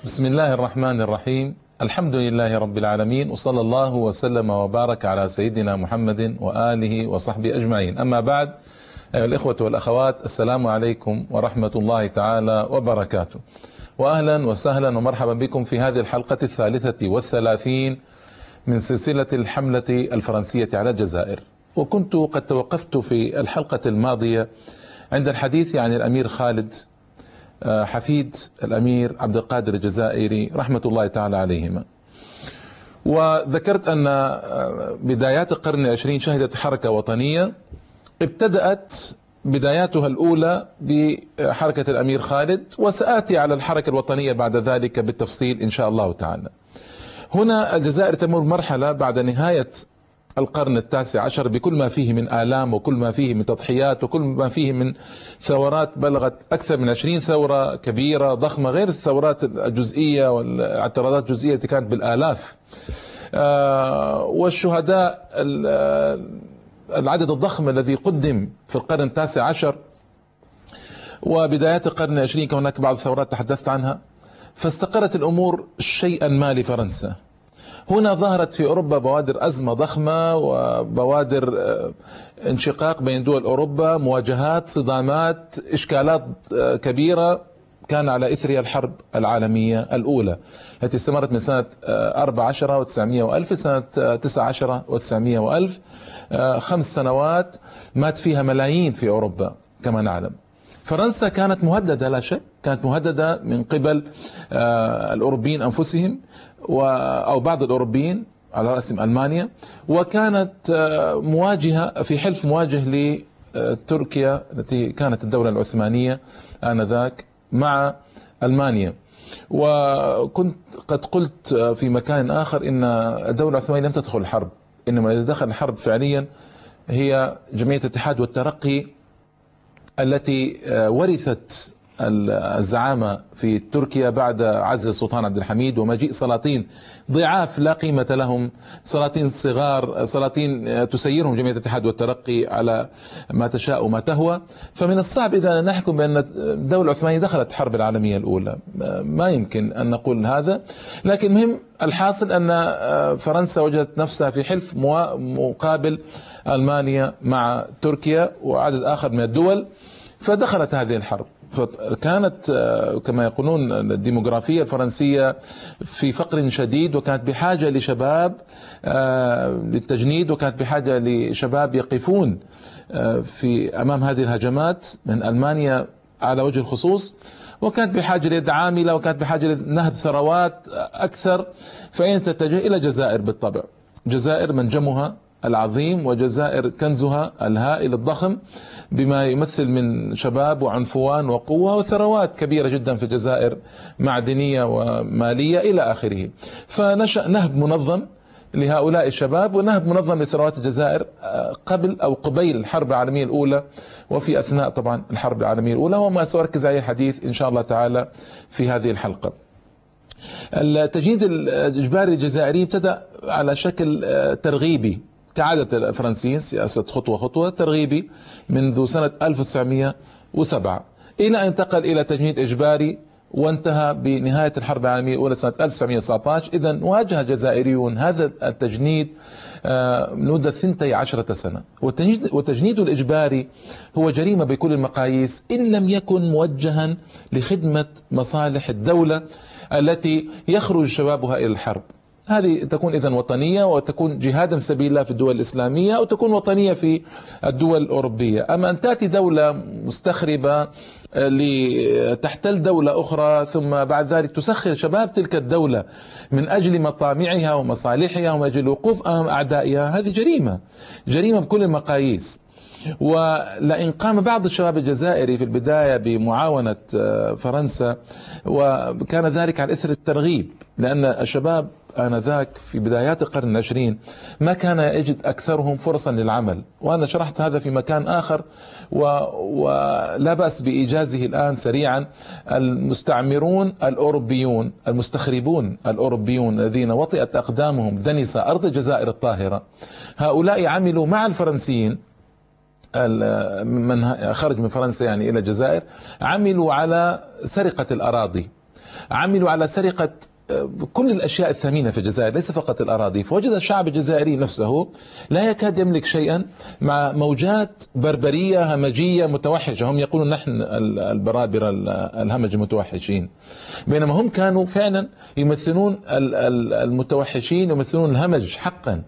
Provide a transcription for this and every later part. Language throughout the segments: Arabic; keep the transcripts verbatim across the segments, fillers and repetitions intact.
بسم الله الرحمن الرحيم. الحمد لله رب العالمين، وصلى الله وسلم وبارك على سيدنا محمد وآله وصحبه أجمعين. أما بعد، أيها الإخوة والأخوات، السلام عليكم ورحمة الله تعالى وبركاته، وأهلا وسهلا ومرحبا بكم في هذه الحلقة الثالثة والثلاثين من سلسلة الحملة الفرنسية على الجزائر. وكنت قد توقفت في الحلقة الماضية عند الحديث عن الأمير خالد حفيد الأمير عبد القادر الجزائري رحمة الله تعالى عليهما، وذكرت أن بدايات القرن العشرين شهدت حركة وطنية ابتدأت بداياتها الأولى بحركة الأمير خالد، وسآتي على الحركة الوطنية بعد ذلك بالتفصيل إن شاء الله تعالى. هنا الجزائر تمر مرحلة بعد نهاية القرن التاسع عشر بكل ما فيه من آلام وكل ما فيه من تضحيات وكل ما فيه من ثورات بلغت أكثر من عشرين ثورة كبيرة ضخمة، غير الثورات الجزئية والاعتراضات الجزئية التي كانت بالآلاف، والشهداء العدد الضخم الذي قدم في القرن التاسع عشر وبدايات القرن العشرين. كان هناك بعض الثورات تحدثت عنها، فاستقرت الأمور شيئا ما لفرنسا. هنا ظهرت في أوروبا بوادر أزمة ضخمة وبوادر انشقاق بين دول أوروبا، مواجهات، صدامات، إشكالات كبيرة كان على إثرها الحرب العالمية الأولى التي استمرت من سنة أربعة عشر وتسعمائة وألف سنة تسعة عشر وتسعمائة وألف، خمس سنوات مات فيها ملايين في أوروبا كما نعلم. فرنسا كانت مهددة لا شك، كانت مهددة من قبل الأوروبيين أنفسهم أو بعض الأوروبيين على رأسهم ألمانيا، وكانت مواجهة في حلف مواجه لتركيا التي كانت الدولة العثمانية آنذاك مع ألمانيا. وكنت قد قلت في مكان آخر إن الدولة العثمانية لم تدخل الحرب، إنما الذي دخل الحرب فعليا هي جمعية الاتحاد والترقي التي ورثت الزعامة في تركيا بعد عزل السلطان عبد الحميد ومجيء سلاطين ضعاف لا قيمة لهم، سلاطين صغار، سلاطين تسيرهم جمعية الاتحاد والترقي على ما تشاء وما تهوى. فمن الصعب إذا نحكم بأن الدولة العثمانية دخلت الحرب العالمية الأولى، ما يمكن أن نقول هذا. لكن مهم الحاصل أن فرنسا وجدت نفسها في حلف مقابل ألمانيا مع تركيا وعدد آخر من الدول، فدخلت هذه الحرب. فكانت كما يقولون الديموغرافية الفرنسية في فقر شديد، وكانت بحاجة لشباب للتجنيد، وكانت بحاجة لشباب يقفون في أمام هذه الهجمات من ألمانيا على وجه الخصوص، وكانت بحاجة ليد عاملة، وكانت بحاجة لنهب ثروات أكثر. فأين تتجه؟ إلى الجزائر بالطبع. جزائر منجمها العظيم، وجزائر كنزها الهائل الضخم بما يمثل من شباب وعنفوان وقوة وثروات كبيرة جدا في الجزائر، معدنية ومالية إلى آخره. فنشأ نهب منظم لهؤلاء الشباب ونهب منظم لثروات الجزائر قبل أو قبيل الحرب العالمية الأولى، وفي أثناء طبعا الحرب العالمية الأولى، وما سأركز عليه الحديث إن شاء الله تعالى في هذه الحلقة. التجنيد الإجباري الجزائري ابتدأ على شكل ترغيبي كعادة الفرنسيين، سياسة خطوة خطوة، ترغيبي منذ سنة ألف وتسعمائة وسبعة إلى أن انتقل إلى تجنيد إجباري، وانتهى بنهاية الحرب العالمية الأولى سنة ألف وتسعمائة وتسعة عشر. إذن واجه الجزائريون هذا التجنيد مدة اثنتي عشرة سنة. والتجنيد الإجباري هو جريمة بكل المقاييس إن لم يكن موجها لخدمة مصالح الدولة التي يخرج شبابها إلى الحرب. هذه تكون إذن وطنية، وتكون جهادا في سبيل الله في الدول الإسلامية، أو تكون وطنية في الدول الأوروبية. أما أن تأتي دولة مستخربة لتحتل دولة أخرى، ثم بعد ذلك تسخر شباب تلك الدولة من أجل مطامعها ومصالحها ومن أجل الوقوف أمام أعدائها، هذه جريمة، جريمة بكل المقاييس. ولئن قام بعض الشباب الجزائري في البداية بمعاونة فرنسا، وكان ذلك على إثر الترغيب، لأن الشباب آنذاك في بدايات القرن العشرين ما كان يجد أكثرهم فرصا للعمل، وأنا شرحت هذا في مكان آخر ولا بأس بإيجازه الآن سريعا. المستعمرون الأوروبيون المستخربون الأوروبيون الذين وطئت أقدامهم دنس أرض الجزائر الطاهرة، هؤلاء عملوا مع الفرنسيين من خرج من فرنسا يعني إلى الجزائر، عملوا على سرقة الأراضي. عملوا على سرقة كل الأشياء الثمينة في الجزائر، ليس فقط الأراضي. فوجد الشعب الجزائري نفسه لا يكاد يملك شيئا مع موجات بربرية همجية متوحشة. هم يقولون نحن البرابرة الهمج المتوحشين، بينما هم كانوا فعلا يمثلون المتوحشين، يمثلون الهمج حقا.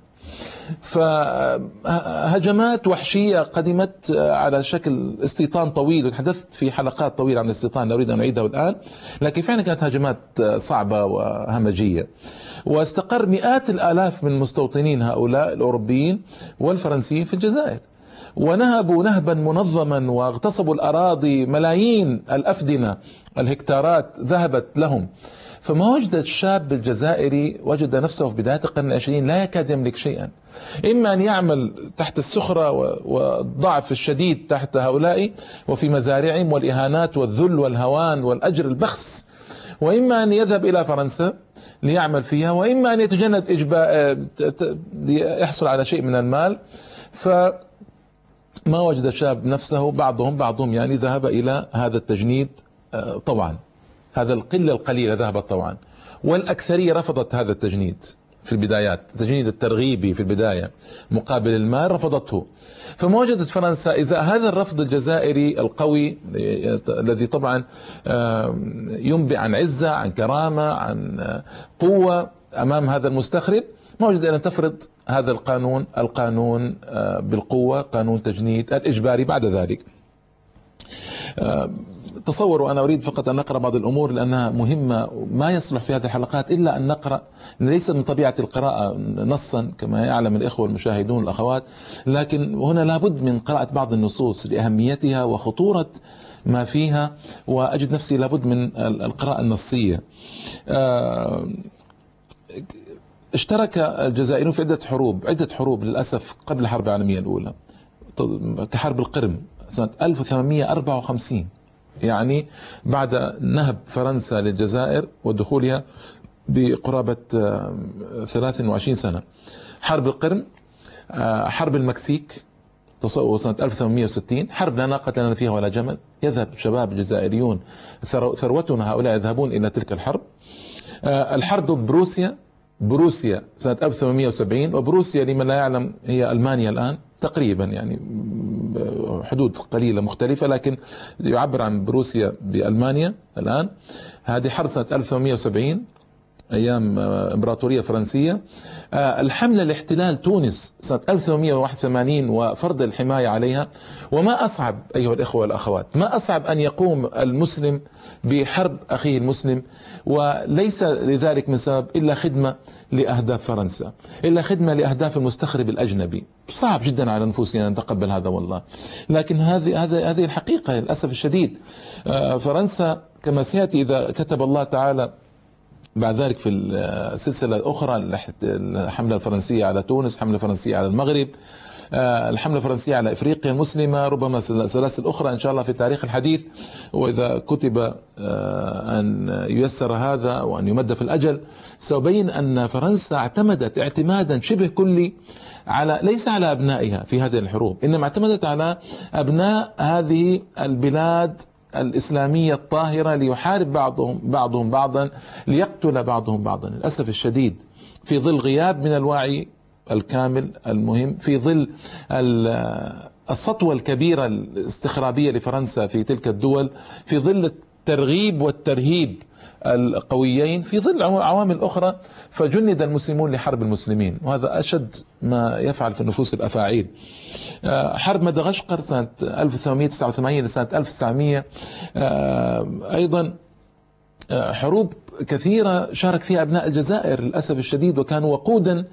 فهجمات وحشية قدمت على شكل استيطان طويل، وتحدثت في حلقات طويلة عن الاستيطان، لا أريد أن أعيده الآن، لكن فعلا كانت هجمات صعبة وهمجية. واستقر مئات الآلاف من مستوطنين هؤلاء الأوروبيين والفرنسيين في الجزائر، ونهبوا نهبا منظما واغتصبوا الأراضي، ملايين الأفدنة الهكتارات ذهبت لهم. فما وجد الشاب الجزائري وجد نفسه في بداية القرن العشرين لا يكاد يملك شيئا، إما أن يعمل تحت السخرة والضعف الشديد تحت هؤلاء وفي مزارعهم والإهانات والذل والهوان والأجر البخس، وإما أن يذهب إلى فرنسا ليعمل فيها، وإما أن يتجند إجباء يحصل على شيء من المال. فما وجد الشاب نفسه، بعضهم بعضهم يعني ذهب إلى هذا التجنيد طبعا. هذا القلة القليلة ذهبت طبعا، والأكثرية رفضت هذا التجنيد في البدايات، التجنيد الترغيبي في البداية مقابل المال رفضته. فما وجدت فرنسا إذا هذا الرفض الجزائري القوي الذي طبعا ينبئ عن عزة، عن كرامة، عن قوة أمام هذا المستخرب، ما وجد أن تفرض هذا القانون القانون بالقوة، قانون تجنيد الإجباري بعد ذلك. تصوروا، أنا أريد فقط أن نقرأ بعض الأمور لأنها مهمة، ما يصلح في هذه الحلقات إلا أن نقرأ، ليس من طبيعة القراءة نصا كما يعلم الإخوة المشاهدون الأخوات، لكن هنا لابد من قراءة بعض النصوص لأهميتها وخطورة ما فيها، وأجد نفسي لابد من القراءة النصية. اشترك الجزائريون في عدة حروب عدة حروب للأسف قبل الحرب العالمية الأولى، كحرب القرم سنة ألف وثمانمئة وأربعة وخمسين، يعني بعد نهب فرنسا للجزائر ودخولها بقرابة ثلاث وعشرين سنة. حرب القرم، حرب المكسيك تصور سنة ألف وثمانمئة وستين، حرب لا ناقة لنا فيها ولا جمل، يذهب شباب الجزائريون ثروتنا هؤلاء يذهبون إلى تلك الحرب. الحرب ضد بروسيا، بروسيا سنة ألف وثمانمئة وسبعين، وبروسيا لمن لا يعلم هي ألمانيا الآن تقريبا، يعني حدود قليلة مختلفة، لكن يعبر عن بروسيا بألمانيا الآن. هذه حرب سنة ألف وثمانمئة وسبعين أيام إمبراطورية فرنسية. الحملة لاحتلال تونس سنة ألف وثمانمئة وواحد وثمانين وفرض الحماية عليها. وما أصعب أيها الإخوة والأخوات، ما أصعب أن يقوم المسلم بحرب أخيه المسلم، وليس لذلك من سبب إلا خدمة لأهداف فرنسا، إلا خدمة لأهداف المستخرب الأجنبي. صعب جدا على نفوسنا أن نتقبل هذا والله، لكن هذه هذه هذه الحقيقة للأسف الشديد. فرنسا كما سيأتي إذا كتب الله تعالى بعد ذلك في السلسلة الأخرى، الحملة الفرنسية على تونس، الحملة الفرنسية على المغرب، الحملة الفرنسية على إفريقيا المسلمة، ربما سلاسل أخرى إن شاء الله في التاريخ الحديث. وإذا كتب أن ييسر هذا وأن يمد في الأجل، سأبين أن فرنسا اعتمدت اعتمادا شبه كلي على ليس على أبنائها في هذه الحروب، إنما اعتمدت على أبناء هذه البلاد الإسلامية الطاهرة ليحارب بعضهم بعضهم بعضا، ليقتل بعضهم بعضا. للأسف الشديد في ظل غياب من الوعي الكامل المهم، في ظل السطوة الكبيرة الاستخرابية لفرنسا في تلك الدول، في ظل الترغيب والترهيب القويين، في ظل عوامل أخرى، فجند المسلمون لحرب المسلمين، وهذا أشد ما يفعل في النفوس الأفاعيل. حرب مدغشقر سنة ألف وثمانمئة وتسعة وثمانين لسنة ألف وتسعمئة، أيضا حروب كثيرة شارك فيها أبناء الجزائر للأسف الشديد، وكانوا وقودا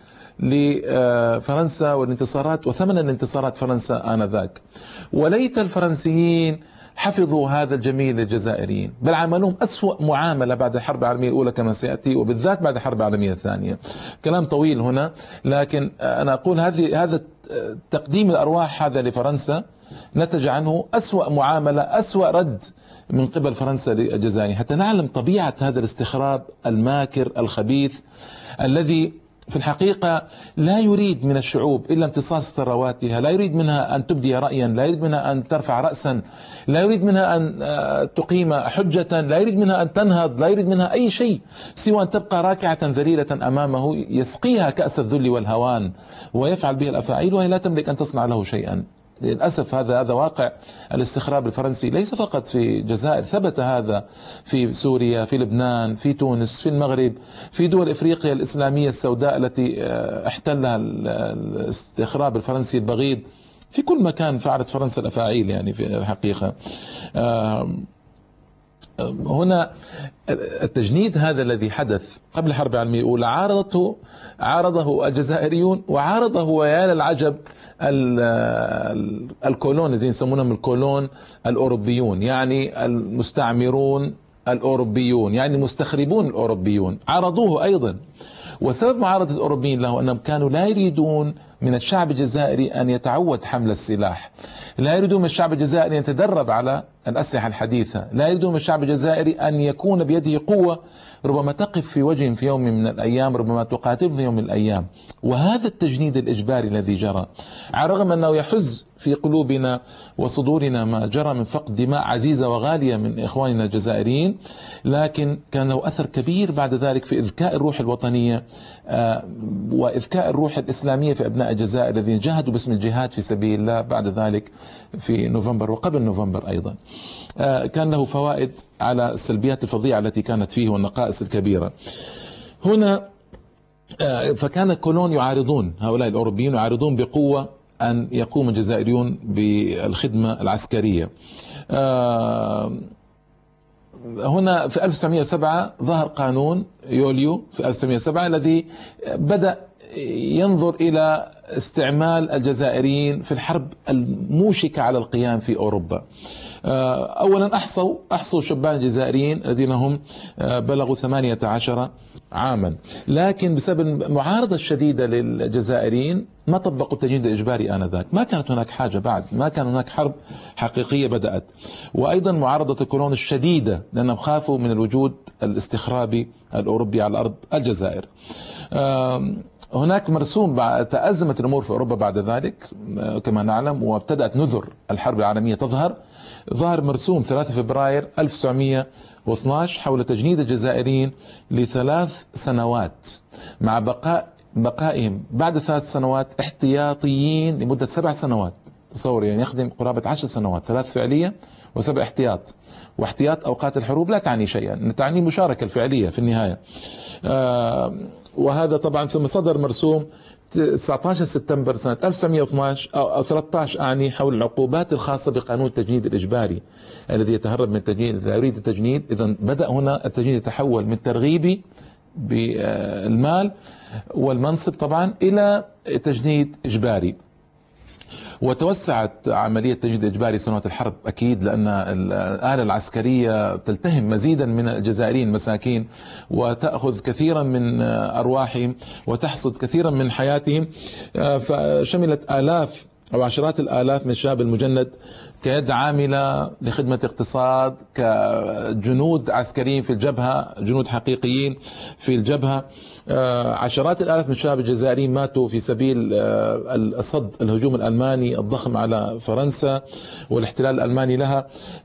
لفرنسا والانتصارات وثمنا لانتصارات فرنسا آنذاك. وليت الفرنسيين حفظوا هذا الجميل للجزائريين، بل عاملوهم أسوأ معاملة بعد الحرب العالمية الأولى كما سيأتي، وبالذات بعد الحرب العالمية الثانية. كلام طويل هنا، لكن أنا أقول هذه هذا تقديم الأرواح هذا لفرنسا نتج عنه أسوأ معاملة، أسوأ رد من قبل فرنسا للجزائر، حتى نعلم طبيعة هذا الاستخراب الماكر الخبيث الذي في الحقيقة لا يريد من الشعوب إلا امتصاص ثرواتها، لا يريد منها أن تبدي رأيا، لا يريد منها أن ترفع رأسا، لا يريد منها أن تقيم حجة، لا يريد منها أن تنهض، لا يريد منها أي شيء سوى أن تبقى راكعة ذليلة أمامه يسقيها كأس الذل والهوان ويفعل بها الأفاعيل وهي لا تملك أن تصنع له شيئا. للأسف هذا هذا واقع الاستخراب الفرنسي، ليس فقط في الجزائر، ثبت هذا في سوريا، في لبنان، في تونس، في المغرب، في دول إفريقيا الإسلامية السوداء التي احتلها الاستخراب الفرنسي البغيض. في كل مكان فعلت فرنسا الأفاعيل يعني في الحقيقة. هنا التجنيد هذا الذي حدث قبل الحرب العالمية الأولى عارضته عارضه الجزائريون، وعارضه ويا للعجب الكولون الذين يسمونهم الكولون الأوروبيون، يعني المستعمرون الأوروبيون، يعني المستخربون الأوروبيون، عارضوه أيضا. وسبب معارضة الأوروبيين له أنهم كانوا لا يريدون من الشعب الجزائري أن يتعود حمل السلاح، لا يريدون من الشعب الجزائري أن يتدرب على الأسلحة الحديثة، لا يريدون من الشعب الجزائري أن يكون بيده قوة ربما تقف في وجه في يوم من الأيام، ربما تقاتل في يوم من الأيام. وهذا التجنيد الإجباري الذي جرى، على الرغم أنه يحز في قلوبنا وصدورنا ما جرى من فقد دماء عزيزة وغالية من إخواننا الجزائريين، لكن كان له أثر كبير بعد ذلك في إذكاء الروح الوطنية وإذكاء الروح الإسلامية في أبناء الجزائر الذين جاهدوا باسم الجهاد في سبيل الله بعد ذلك في نوفمبر وقبل نوفمبر أيضا. كان له فوائد على السلبيات الفظيعة التي كانت فيه والنقائص الكبيرة. هنا فكان الكولون يعارضون، هؤلاء الأوروبيين يعارضون بقوة أن يقوم الجزائريون بالخدمة العسكرية. هنا في ألف وتسعمئة وسبعة ظهر قانون يوليو في ألف وتسعمئة وسبعة الذي بدأ ينظر إلى استعمال الجزائريين في الحرب الموشكة على القيام في أوروبا. أولا أحصوا أحصوا شبان جزائريين الذين هم بلغوا ثمانية عشر عاما، لكن بسبب المعارضة الشديدة للجزائريين ما طبقوا التجنيد الإجباري آنذاك، ما كانت هناك حاجة بعد، ما كان هناك حرب حقيقية بدأت. وأيضا معارضة الكولون الشديدة لأنهم خافوا من الوجود الاستخرابي الأوروبي على أرض الجزائر. هناك مرسوم تأزمت الأمور في أوروبا بعد ذلك كما نعلم، وابتدأت نذر الحرب العالمية تظهر. ظهر مرسوم ثلاثة فبراير ألف وتسعمئة واثني عشر حول تجنيد الجزائريين لثلاث سنوات، مع بقاء بقائهم بعد ثلاث سنوات احتياطيين لمدة سبع سنوات. تصور يعني يخدم قرابة عشر سنوات، ثلاث فعلية وسبع احتياط. واحتياط أوقات الحروب لا تعني شيئا، تعني المشاركة الفعلية في النهاية. آه وهذا طبعا ثم صدر مرسوم تسعة عشر سبتمبر سنة ألف وتسعمئة واثني عشر أو ثلاثة عشر أعني حول العقوبات الخاصة بقانون التجنيد الإجباري الذي يتهرب من التجنيد إذا يريد التجنيد. إذا بدأ هنا التجنيد يتحول من ترغيبي بالمال والمنصب طبعا إلى تجنيد إجباري. وتوسعت عملية التجنيد الإجباري سنوات الحرب أكيد، لأن الآلة العسكرية تلتهم مزيدا من الجزائريين المساكين وتأخذ كثيرا من أرواحهم وتحصد كثيرا من حياتهم. فشملت آلاف أو عشرات الآلاف من الشباب المجند كيد عاملة لخدمة اقتصاد، كجنود عسكريين في الجبهة، جنود حقيقيين في الجبهة. عشرات الآلاف من الشباب الجزائريين ماتوا في سبيل الصد الهجوم الألماني الضخم على فرنسا والاحتلال الألماني لها.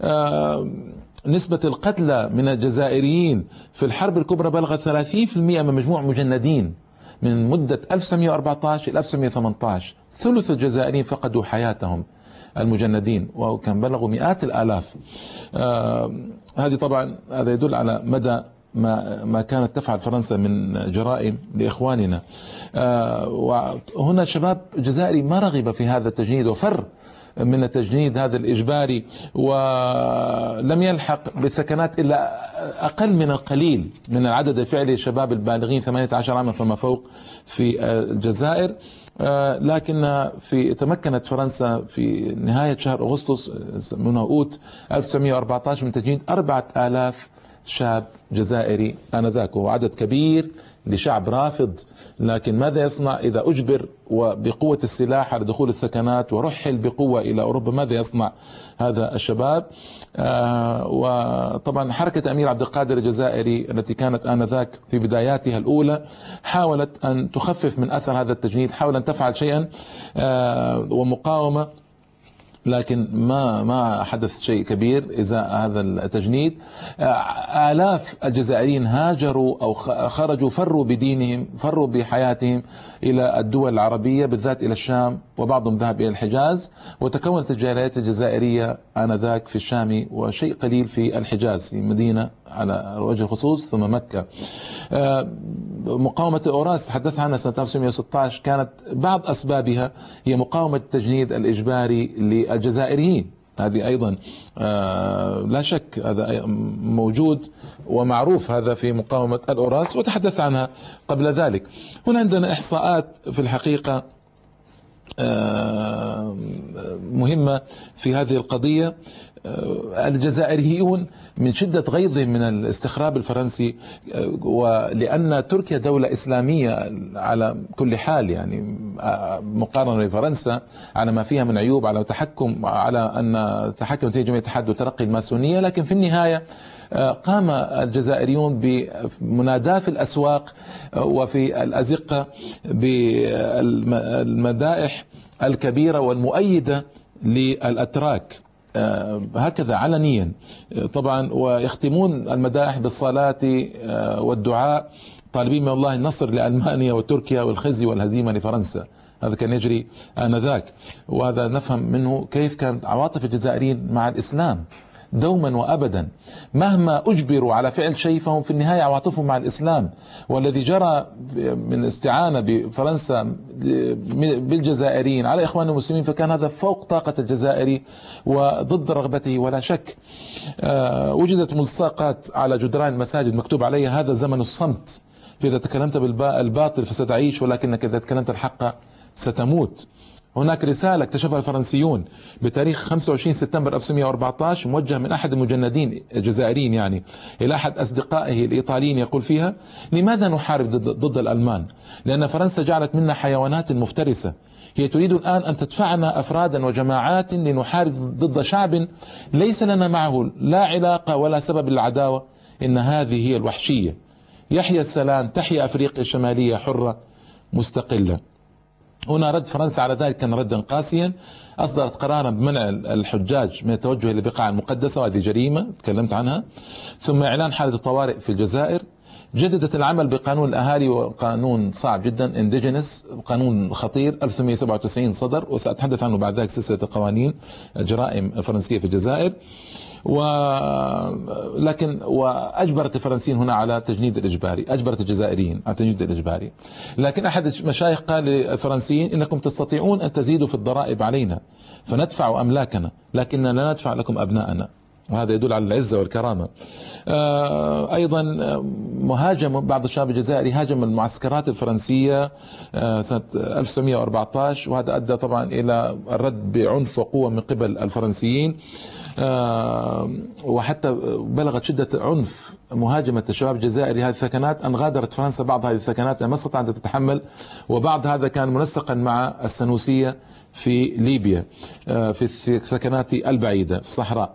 نسبة القتلى من الجزائريين في الحرب الكبرى بلغت ثلاثين بالمئة من مجموع مجندين من مدة ألف وتسعمئة وأربعة عشر إلى ألف وتسعمئة وثمانية عشر. ثلث الجزائريين فقدوا حياتهم المجندين، وكان بلغوا مئات الآلاف. آه هذه طبعا هذا يدل على مدى ما ما كانت تفعل فرنسا من جرائم لإخواننا. آه وهنا شباب جزائري ما رغب في هذا التجنيد وفر من التجنيد هذا الإجباري، ولم يلحق بالثكنات إلا أقل من القليل من العدد الفعلي الشباب البالغين ثمانية عشر عاما فما فوق في الجزائر. لكن في تمكنت فرنسا في نهاية شهر أغسطس من أوت ألف وتسعمئة وأربعة عشر من تجنيد أربعة آلاف شاب جزائري آنذاك، وهو عدد كبير لشعب رافض، لكن ماذا يصنع إذا أجبر وبقوة السلاح على دخول الثكنات ورحل بقوة إلى أوروبا؟ ماذا يصنع هذا الشباب؟ آه وطبعا حركة أمير عبد القادر الجزائري التي كانت آنذاك في بداياتها الأولى حاولت أن تخفف من أثر هذا التجنيد، حاولت أن تفعل شيئا آه ومقاومة، لكن ما ما حدث شيء كبير ازاء هذا التجنيد. آلاف الجزائريين هاجروا او خرجوا، فروا بدينهم، فروا بحياتهم الى الدول العربية، بالذات الى الشام، وبعضهم ذهب الى الحجاز، وتكونت الجاليات الجزائرية آنذاك في الشام وشيء قليل في الحجاز، في مدينة على وجه الخصوص، ثم مكة. مقاومة الأوراس تحدث عنها سنة ألف وتسعمئة وستة عشر، كانت بعض أسبابها هي مقاومة التجنيد الإجباري للجزائريين. هذه أيضا لا شك هذا موجود ومعروف، هذا في مقاومة الأوراس وتحدث عنها قبل ذلك. هنا عندنا إحصاءات في الحقيقة مهمة في هذه القضية. الجزائريون من شدة غيظهم من الاستخراب الفرنسي، ولأن تركيا دولة إسلامية على كل حال، يعني مقارنة بفرنسا على ما فيها من عيوب، على تحكم، على أن تحكم في جمعية الاتحاد وترقي الماسونية، لكن في النهاية قام الجزائريون بمناداة في الأسواق وفي الأزقة بالمدائح الكبيرة والمؤيدة للأتراك، هكذا علنيا طبعا، ويختمون المدائح بالصلاة والدعاء طالبين من الله النصر لألمانيا وتركيا والخزي والهزيمة لفرنسا. هذا كان يجري آنذاك، وهذا نفهم منه كيف كانت عواطف الجزائريين مع الإسلام دوما وأبدا، مهما أجبروا على فعل شيء فهم في النهاية عواطفهم مع الإسلام. والذي جرى من استعانة بفرنسا بالجزائريين على إخوان المسلمين فكان هذا فوق طاقة الجزائري وضد رغبته ولا شك. أه وجدت ملصقات على جدران المساجد مكتوب عليها هذا زمن الصمت، فإذا تكلمت بالباطل فستعيش، ولكنك إذا تكلمت الحق ستموت. هناك رسالة اكتشفها الفرنسيون بتاريخ خمسة وعشرين سبتمبر ألف وتسعمئة وأربعة عشر موجه من أحد المجندين الجزائريين يعني إلى أحد أصدقائه الإيطاليين، يقول فيها: لماذا نحارب ضد الألمان؟ لأن فرنسا جعلت منا حيوانات مفترسة، هي تريد الآن أن تدفعنا أفرادا وجماعات لنحارب ضد شعب ليس لنا معه لا علاقة ولا سبب للعداوة. إن هذه هي الوحشية. يحيى السلام، تحيا أفريقيا الشمالية حرة مستقلة. هنا رد فرنسا على ذلك كان ردا قاسيا، أصدرت قرارا بمنع الحجاج من التوجه إلى البقاع المقدسة، وهذه جريمة تكلمت عنها. ثم إعلان حالة الطوارئ في الجزائر. جددت العمل بقانون الأهالي، وقانون صعب جدا انديجينس، قانون خطير ألف وثمانمئة وسبعة وتسعين صدر، وسأتحدث عنه بعد ذلك، سلسلة القوانين الجرائم الفرنسية في الجزائر. ولكن وأجبرت الفرنسيين هنا على التجنيد الإجباري، أجبرت الجزائريين على التجنيد الإجباري. لكن أحد المشايخ قال للفرنسيين: إنكم تستطيعون أن تزيدوا في الضرائب علينا فندفع أملاكنا، لكننا لا ندفع لكم أبناءنا. وهذا يدل على العزة والكرامة. أيضا مهاجم بعض الشباب الجزائري، هاجم المعسكرات الفرنسية سنة ألف وتسعمئة وأربعة عشر، وهذا أدى طبعا إلى الرد بعنف وقوة من قبل الفرنسيين، وحتى بلغت شدة عنف مهاجمة الشباب الجزائري هذه الثكنات أن غادرت فرنسا بعض هذه الثكنات ما استطاعت أن تتحمل، وبعض هذا كان منسقا مع السنوسية في ليبيا في الثكنات البعيدة في الصحراء.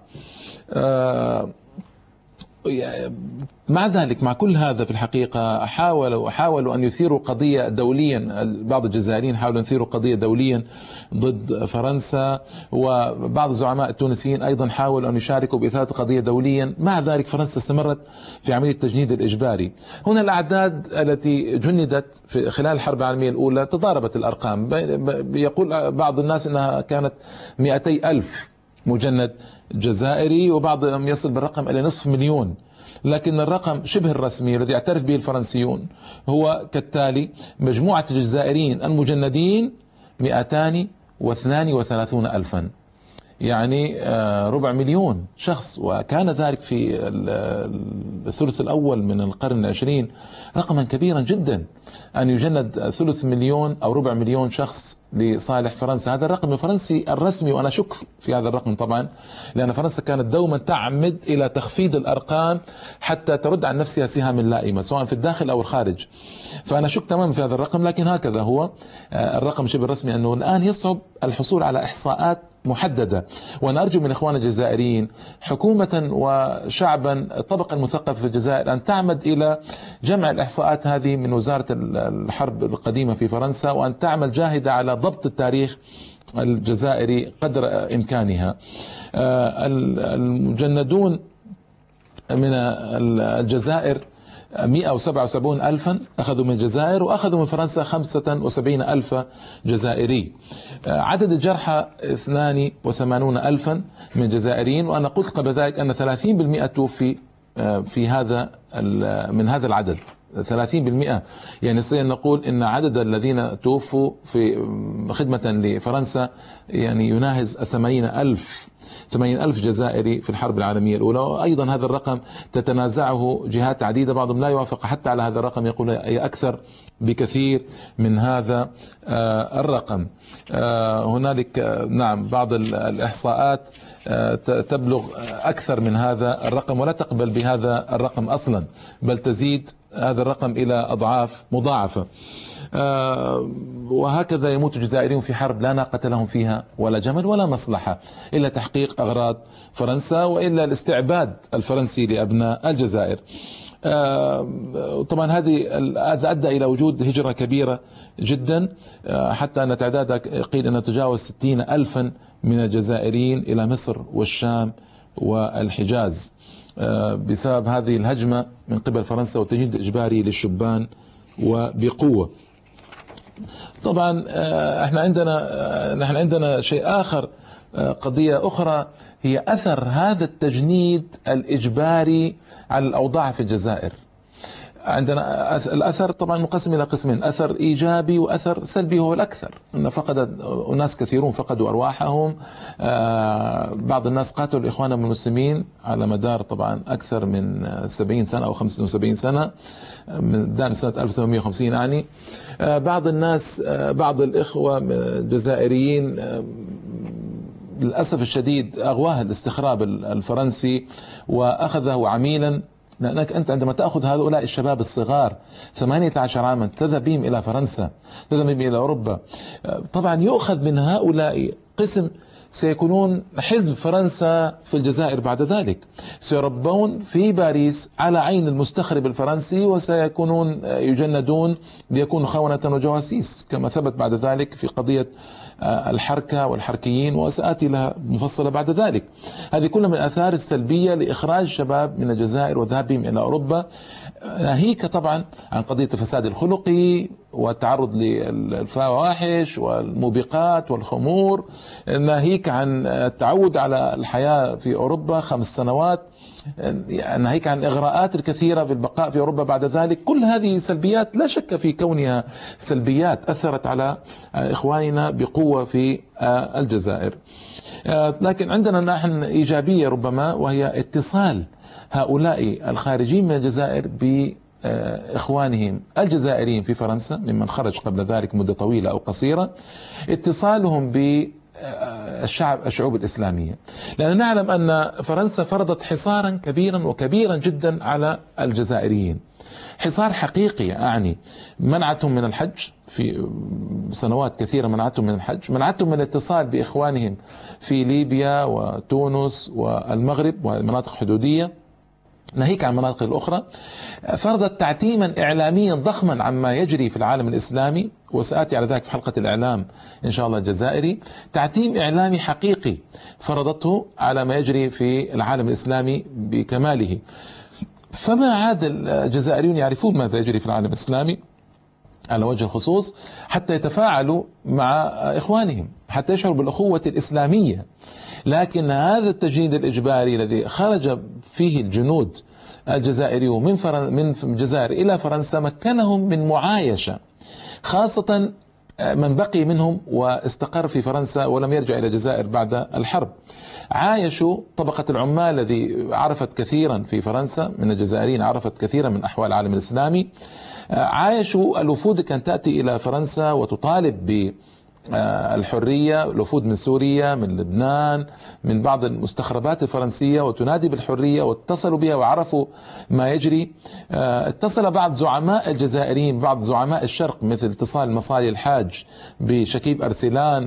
مع ذلك، مع كل هذا، في الحقيقة حاولوا حاولوا أن يثيروا قضية دوليا. بعض الجزائريين حاولوا أن يثيروا قضية دوليا ضد فرنسا، وبعض الزعماء التونسيين أيضا حاولوا أن يشاركوا بإثارة قضية دوليا. مع ذلك فرنسا استمرت في عملية التجنيد الإجباري. هنا الأعداد التي جندت في خلال الحرب العالمية الأولى تضاربت الأرقام، يقول بعض الناس أنها كانت مئتي ألف مجند جزائري، وبعضهم يصل بالرقم إلى نصف مليون. لكن الرقم شبه الرسمي الذي يعترف به الفرنسيون هو كالتالي: مجموعة الجزائريين المجندين مئتان واثنان وثلاثون ألفا. يعني ربع مليون شخص، وكان ذلك في الثلث الأول من القرن العشرين رقما كبيرا جدا، أن يجند ثلث مليون أو ربع مليون شخص لصالح فرنسا. هذا الرقم الفرنسي الرسمي، وأنا أشك في هذا الرقم طبعا، لأن فرنسا كانت دوما تعمد إلى تخفيض الأرقام حتى ترد عن نفسها سهام لائمة سواء في الداخل أو الخارج. فأنا أشك تماما في هذا الرقم، لكن هكذا هو الرقم شبه الرسمي، أنه الآن يصعب الحصول على إحصاءات محددة. وأنا أرجو من إخواننا الجزائريين حكومة وشعبا الطبقة المثقفة في الجزائر أن تعمد إلى جمع الإحصاءات هذه من وزارة الحرب القديمة في فرنسا، وأن تعمل جاهدة على ضبط التاريخ الجزائري قدر إمكانها. المجندون من الجزائر مئة وسبعة وسبعين ألفا أخذوا من الجزائر، وأخذوا من فرنسا خمسة وسبعين ألف جزائري. عدد الجرحى اثنان وثمانين ألفا من جزائريين، وأنا قلت قبل ذلك أن ثلاثين بالمئة توفي في هذا من هذا العدد، ثلاثين بالمئة. يعني نستطيع أن نقول أن عدد الذين توفوا في خدمة لفرنسا يعني يناهز ثمانين ألف ثمانين ألف جزائري في الحرب العالمية الأولى. وأيضا هذا الرقم تتنازعه جهات عديدة، بعضهم لا يوافق حتى على هذا الرقم، يقول هي أكثر بكثير من هذا الرقم. هنالك نعم بعض الإحصاءات تبلغ أكثر من هذا الرقم ولا تقبل بهذا الرقم أصلا، بل تزيد هذا الرقم إلى أضعاف مضاعفة. وهكذا يموت الجزائريون في حرب لا ناقة لهم فيها ولا جمل ولا مصلحة إلا تحقيق أغراض فرنسا وإلا الاستعباد الفرنسي لأبناء الجزائر. طبعا هذه أدى إلى وجود هجرة كبيرة جدا، حتى أن تعدادها قيل أنها تجاوز ستين ألفا من الجزائريين إلى مصر والشام والحجاز بسبب هذه الهجمة من قبل فرنسا والتجنيد الإجباري للشبان وبقوة. طبعا احنا عندنا نحن عندنا شيء آخر، قضية أخرى هي أثر هذا التجنيد الإجباري على الأوضاع في الجزائر. عندنا الأثر طبعا مقسم إلى قسمين، أثر إيجابي وأثر سلبي. هو الأكثر أن فقد أناس كثيرون فقدوا أرواحهم، بعض الناس قاتلوا إخوانهم المسلمين على مدار طبعا أكثر من سبعين سنة أو خمسة وسبعين سنة من سنة ألف وثمانمئة وخمسين يعني. بعض الناس بعض الإخوة الجزائريين للأسف الشديد أغواه الاستخراب الفرنسي وأخذه عميلا، لأنك أنت عندما تأخذ هؤلاء الشباب الصغار ثمانية عشر عاما تذهب بهم إلى فرنسا، تذهب بهم إلى أوروبا، طبعا يؤخذ من هؤلاء قسم سيكونون حزب فرنسا في الجزائر بعد ذلك، سيربون في باريس على عين المستخرب الفرنسي وسيكونون يجندون ليكونوا خونة وجواسيس كما ثبت بعد ذلك في قضية الحركة والحركيين، وسآتي لها مفصلة بعد ذلك. هذه كلها من الآثار السلبية لإخراج شباب من الجزائر وذهابهم إلى أوروبا، ناهيك طبعا عن قضية الفساد الخلقي والتعرض للفواحش والموبقات والخمور، ناهيك عن التعود على الحياة في أوروبا خمس سنوات، ناهيك عن الإغراءات الكثيرة بالبقاء في أوروبا بعد ذلك. كل هذه سلبيات لا شك في كونها سلبيات أثرت على إخواننا بقوة في الجزائر. لكن عندنا نحن إيجابية ربما، وهي اتصال هؤلاء الخارجين من الجزائر بإخوانهم الجزائريين في فرنسا ممن خرج قبل ذلك مدة طويلة أو قصيرة، اتصالهم ب الشعب الشعوب الإسلامية، لأننا نعلم أن فرنسا فرضت حصارا كبيرا وكبيرا جدا على الجزائريين، حصار حقيقي، أعني منعتهم من الحج في سنوات كثيرة، منعتهم من الحج، منعتهم من الاتصال بإخوانهم في ليبيا وتونس والمغرب والمناطق الحدودية، ناهيك عن المناطق الأخرى. فرضت تعتيما إعلاميا ضخما عما يجري في العالم الإسلامي، وسآتي على ذلك في حلقة الإعلام إن شاء الله الجزائري. تعتيم إعلامي حقيقي فرضته على ما يجري في العالم الإسلامي بكماله، فما عاد الجزائريون يعرفون ماذا يجري في العالم الإسلامي على وجه الخصوص حتى يتفاعلوا مع إخوانهم، حتى يشعروا بالأخوة الإسلامية. لكن هذا التجنيد الإجباري الذي خرج فيه الجنود الجزائريون من فرن من الجزائر إلى فرنسا مكنهم من معايشة، خاصة من بقي منهم واستقر في فرنسا ولم يرجع إلى الجزائر بعد الحرب. عايشوا طبقة العمال الذي عرفت كثيرا في فرنسا من الجزائريين، عرفت كثيرا من أحوال العالم الإسلامي. عايشوا الوفود كانت تأتي إلى فرنسا وتطالب ب الحرية، الوفود من سوريا، من لبنان، من بعض المستخربات الفرنسية، وتنادي بالحرية، واتصلوا بها وعرفوا ما يجري. اتصل بعض زعماء الجزائريين، بعض زعماء الشرق، مثل اتصال مصالي الحاج بشكيب أرسلان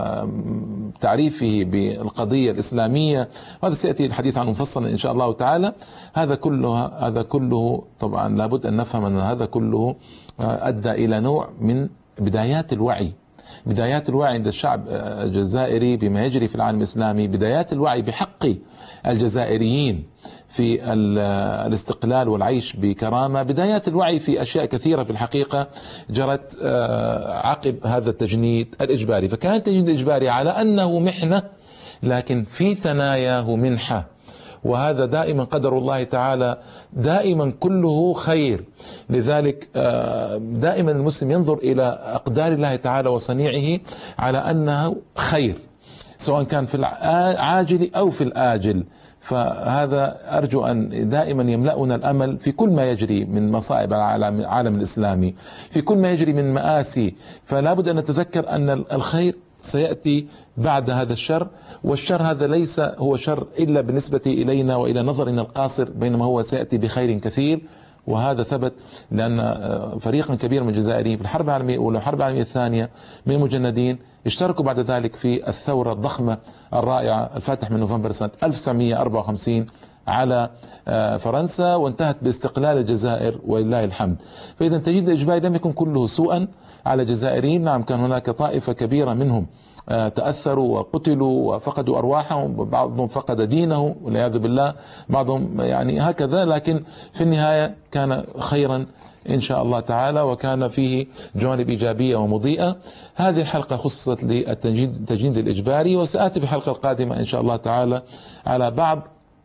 وتعريفه بالقضية الإسلامية، وهذا سيأتي الحديث عنه مفصلا إن شاء الله تعالى. هذا كله هذا كله طبعا لابد أن نفهم أن هذا كله أدى إلى نوع من بدايات الوعي، بدايات الوعي عند الشعب الجزائري بما يجري في العالم الإسلامي، بدايات الوعي بحق الجزائريين في الاستقلال والعيش بكرامة، بدايات الوعي في أشياء كثيرة في الحقيقة جرت عقب هذا التجنيد الإجباري. فكان التجنيد الإجباري على أنه محنة، لكن في ثناياه منحة، وهذا دائما قدر الله تعالى، دائما كله خير. لذلك دائما المسلم ينظر إلى أقدار الله تعالى وصنيعه على أنه خير، سواء كان في العاجل أو في الآجل. فهذا أرجو أن دائما يملأنا الأمل في كل ما يجري من مصائب العالم الإسلامي، في كل ما يجري من مآسي. فلا بد أن نتذكر أن الخير سيأتي بعد هذا الشر، والشر هذا ليس هو شر إلا بالنسبة إلينا وإلى نظرنا القاصر، بينما هو سيأتي بخير كثير. وهذا ثبت لأن فريقا كبيرا من الجزائريين في الحرب العالمية الأولى والحرب العالمية الثانية من المجندين اشتركوا بعد ذلك في الثورة الضخمة الرائعة الفاتح من نوفمبر سنة ألف وتسعمئة وأربعة وخمسين على فرنسا، وانتهت باستقلال الجزائر ولله الحمد. فإذا التجنيد الإجباري لم يكن كله سوءا على الجزائريين. نعم، كان هناك طائفة كبيرة منهم تأثروا وقتلوا وفقدوا أرواحهم، بعضهم فقد دينه والعياذ بالله، بعضهم يعني هكذا، لكن في النهاية كان خيرا إن شاء الله تعالى، وكان فيه جوانب إيجابية ومضيئة. هذه الحلقة خصصت للتجنيد الإجباري، وسآتي في الحلقة القادمة إن شاء الله تعالى على بعض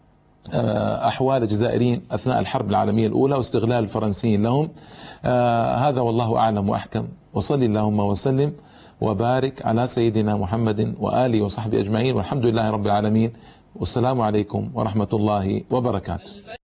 أحوال الجزائريين أثناء الحرب العالمية الأولى واستغلال الفرنسيين لهم. هذا والله أعلم وأحكم، وصل اللهم وسلم وبارك على سيدنا محمد وآله وصحبه أجمعين، والحمد لله رب العالمين، والسلام عليكم ورحمة الله وبركاته.